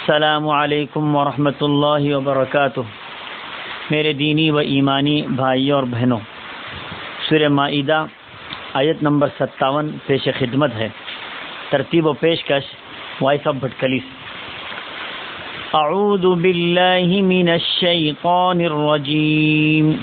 السلام علیکم ورحمۃ اللہ وبرکاتہ۔ میرے دینی و ایمانی بھائیوں اور بہنوں، سورہ مائدہ آیت نمبر 57 پیش خدمت ہے۔ ترتیب و پیشکش وائس آف بھٹکلی۔ اعوذ باللہ من الشیطان الرجیم۔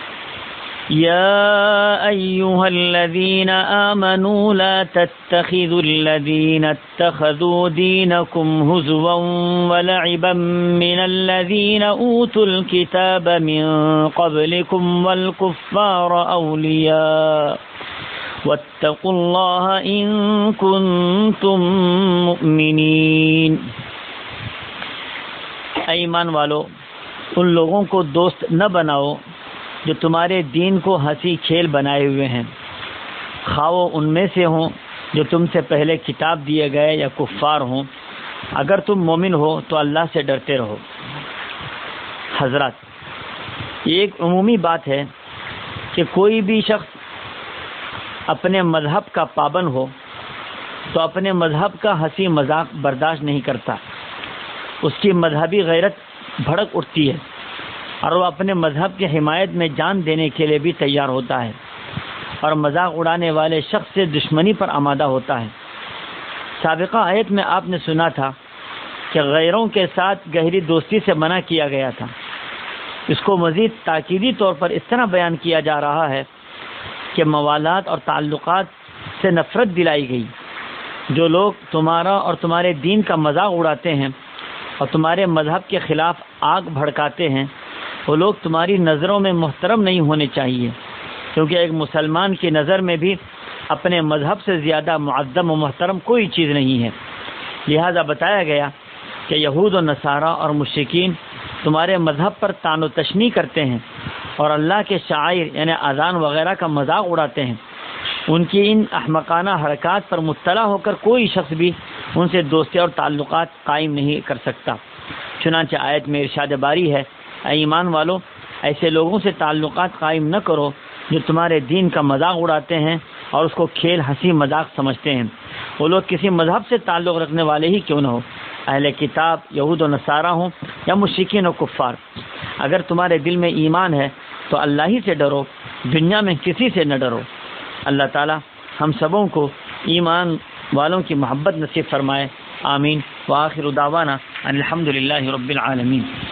يا أيها الذين آمنوا لا تتخذوا الذين اتخذوا دينكم هزوا ولعبا من الذين أوتوا الكتاب من قبلكم والكفار أولياء واتقوا الله إن كنتم مؤمنين۔ اے ایمان والو، ان لوگوں کو دوست نہ بناؤ جو تمہارے دین کو ہنسی کھیل بنائے ہوئے ہیں، خواہ وہ ان میں سے ہوں جو تم سے پہلے کتاب دیے گئے یا کفار ہوں۔ اگر تم مومن ہو تو اللہ سے ڈرتے رہو۔ حضرات، یہ ایک عمومی بات ہے کہ کوئی بھی شخص اپنے مذہب کا پابند ہو تو اپنے مذہب کا ہنسی مذاق برداشت نہیں کرتا، اس کی مذہبی غیرت بھڑک اٹھتی ہے اور وہ اپنے مذہب کی حمایت میں جان دینے کے لیے بھی تیار ہوتا ہے اور مذاق اڑانے والے شخص سے دشمنی پر آمادہ ہوتا ہے۔ سابقہ آیت میں آپ نے سنا تھا کہ غیروں کے ساتھ گہری دوستی سے منع کیا گیا تھا۔ اس کو مزید تاکیدی طور پر اس طرح بیان کیا جا رہا ہے کہ موالات اور تعلقات سے نفرت دلائی گئی۔ جو لوگ تمہارا اور تمہارے دین کا مذاق اڑاتے ہیں اور تمہارے مذہب کے خلاف آگ بھڑکاتے ہیں، وہ لوگ تمہاری نظروں میں محترم نہیں ہونے چاہیے، کیونکہ ایک مسلمان کی نظر میں بھی اپنے مذہب سے زیادہ معظم و محترم کوئی چیز نہیں ہے۔ لہذا بتایا گیا کہ یہود و نصارہ اور مشرکین تمہارے مذہب پر طعن و تشنیع کرتے ہیں اور اللہ کے شعائر یعنی اذان وغیرہ کا مذاق اڑاتے ہیں۔ ان کی ان احمقانہ حرکات پر مطلع ہو کر کوئی شخص بھی ان سے دوستی اور تعلقات قائم نہیں کر سکتا۔ چنانچہ آیت میں ارشاد باری ہے، اے ایمان والو، ایسے لوگوں سے تعلقات قائم نہ کرو جو تمہارے دین کا مذاق اڑاتے ہیں اور اس کو کھیل ہنسی مذاق سمجھتے ہیں، وہ لوگ کسی مذہب سے تعلق رکھنے والے ہی کیوں نہ ہو، اہل کتاب یہود و نصارہ ہوں یا مشرکین و کفار۔ اگر تمہارے دل میں ایمان ہے تو اللہ ہی سے ڈرو، دنیا میں کسی سے نہ ڈرو۔ اللہ تعالی ہم سبوں کو ایمان والوں کی محبت نصیب فرمائے، آمین۔ وآخر دعوانا ان الحمد للہ رب العالمین۔